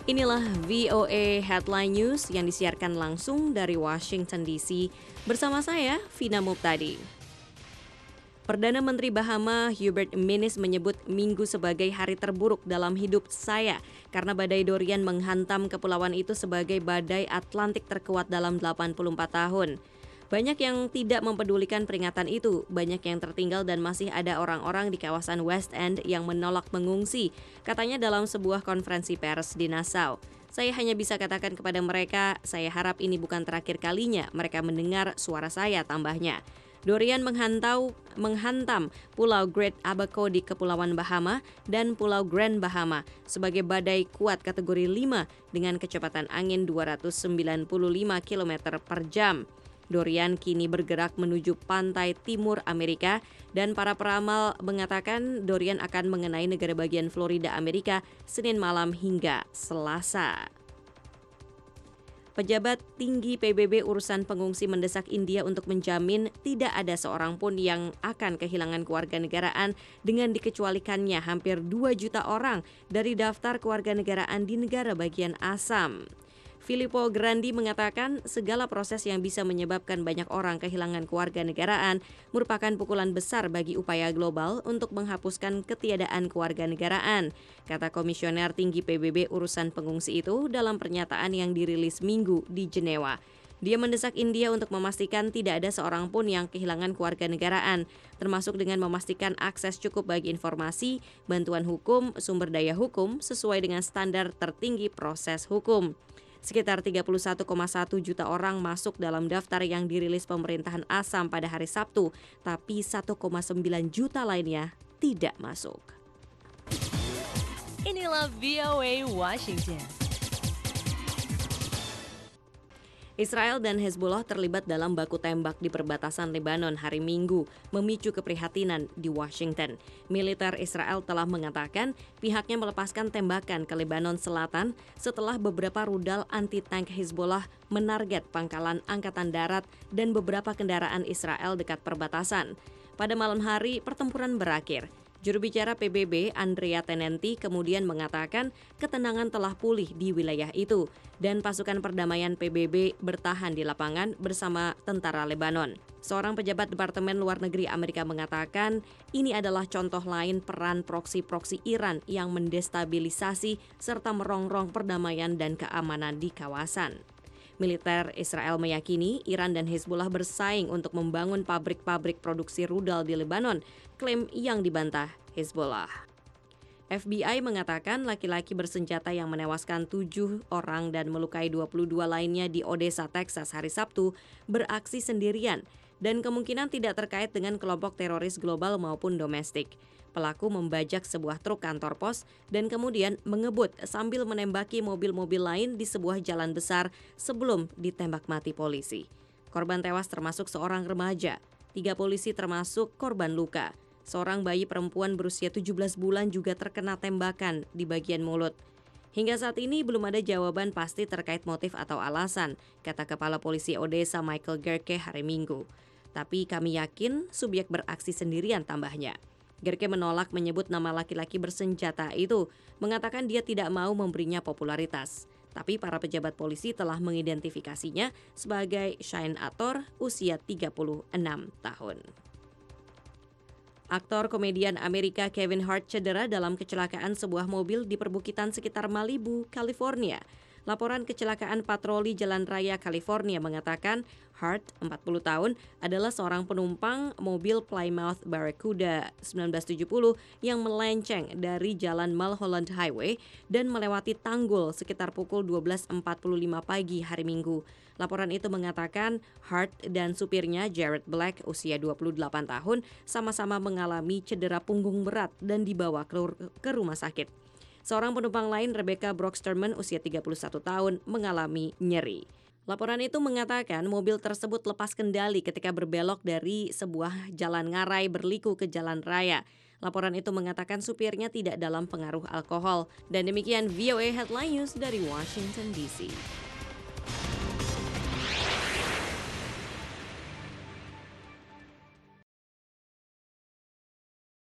Inilah VOA Headline News yang disiarkan langsung dari Washington DC bersama saya, Vina Muptadi. Perdana Menteri Bahama Hubert Minnis menyebut Minggu sebagai hari terburuk dalam hidup saya karena badai Dorian menghantam kepulauan itu sebagai badai Atlantik terkuat dalam 84 tahun. Banyak yang tidak mempedulikan peringatan itu, banyak yang tertinggal dan masih ada orang-orang di kawasan West End yang menolak mengungsi, katanya dalam sebuah konferensi pers di Nassau. Saya hanya bisa katakan kepada mereka, saya harap ini bukan terakhir kalinya mereka mendengar suara saya, tambahnya. Dorian menghantam Pulau Great Abaco di Kepulauan Bahama dan Pulau Grand Bahama sebagai badai kuat kategori 5 dengan kecepatan angin 295 km per jam. Dorian kini bergerak menuju pantai timur Amerika dan para peramal mengatakan Dorian akan mengenai negara bagian Florida Amerika Senin malam hingga Selasa. Pejabat tinggi PBB urusan pengungsi mendesak India untuk menjamin tidak ada seorang pun yang akan kehilangan kewarganegaraan dengan dikecualikannya hampir 2 juta orang dari daftar kewarganegaraan di negara bagian Assam. Filippo Grandi mengatakan segala proses yang bisa menyebabkan banyak orang kehilangan kewarganegaraan merupakan pukulan besar bagi upaya global untuk menghapuskan ketiadaan kewarganegaraan, kata Komisioner Tinggi PBB urusan pengungsi itu dalam pernyataan yang dirilis Minggu di Jenewa. Dia mendesak India untuk memastikan tidak ada seorang pun yang kehilangan kewarganegaraan, termasuk dengan memastikan akses cukup bagi informasi, bantuan hukum, sumber daya hukum sesuai dengan standar tertinggi proses hukum. Sekitar 31,1 juta orang masuk dalam daftar yang dirilis pemerintahan Assam pada hari Sabtu, tapi 1,9 juta lainnya tidak masuk. Inilah VOA Washington. Israel dan Hezbollah terlibat dalam baku tembak di perbatasan Lebanon hari Minggu, memicu keprihatinan di Washington. Militer Israel telah mengatakan pihaknya melepaskan tembakan ke Lebanon Selatan setelah beberapa rudal anti-tank Hezbollah menarget pangkalan angkatan darat dan beberapa kendaraan Israel dekat perbatasan. Pada malam hari, pertempuran berakhir. Juru bicara PBB Andrea Tenenti kemudian mengatakan ketenangan telah pulih di wilayah itu dan pasukan perdamaian PBB bertahan di lapangan bersama tentara Lebanon. Seorang pejabat Departemen Luar Negeri Amerika mengatakan ini adalah contoh lain peran proksi-proksi Iran yang mendestabilisasi serta merongrong perdamaian dan keamanan di kawasan. Militer Israel meyakini Iran dan Hezbollah bersaing untuk membangun pabrik-pabrik produksi rudal di Lebanon, klaim yang dibantah Hezbollah. FBI mengatakan laki-laki bersenjata yang menewaskan 7 orang dan melukai 22 lainnya di Odessa, Texas hari Sabtu beraksi sendirian dan kemungkinan tidak terkait dengan kelompok teroris global maupun domestik. Pelaku membajak sebuah truk kantor pos dan kemudian mengebut sambil menembaki mobil-mobil lain di sebuah jalan besar sebelum ditembak mati polisi. Korban tewas termasuk seorang remaja, 3 polisi termasuk korban luka. Seorang bayi perempuan berusia 17 bulan juga terkena tembakan di bagian mulut. Hingga saat ini belum ada jawaban pasti terkait motif atau alasan, kata Kepala Polisi Odessa Michael Gerke hari Minggu. Tapi kami yakin subjek beraksi sendirian, tambahnya. Gerke menolak menyebut nama laki-laki bersenjata itu, mengatakan dia tidak mau memberinya popularitas. Tapi para pejabat polisi telah mengidentifikasinya sebagai Shane Ator, usia 36 tahun. Aktor komedian Amerika Kevin Hart cedera dalam kecelakaan sebuah mobil di perbukitan sekitar Malibu, California. Laporan kecelakaan patroli Jalan Raya California mengatakan Hart, 40 tahun, adalah seorang penumpang mobil Plymouth Barracuda 1970 yang melenceng dari Jalan Mulholland Highway dan melewati tanggul sekitar pukul 12.45 pagi hari Minggu. Laporan itu mengatakan Hart dan supirnya Jared Black, usia 28 tahun, sama-sama mengalami cedera punggung berat dan dibawa ke rumah sakit. Seorang penumpang lain, Rebecca Brocksterman, usia 31 tahun, mengalami nyeri. Laporan itu mengatakan mobil tersebut lepas kendali ketika berbelok dari sebuah jalan ngarai berliku ke jalan raya. Laporan itu mengatakan supirnya tidak dalam pengaruh alkohol. Dan demikian VOA Headline News dari Washington DC.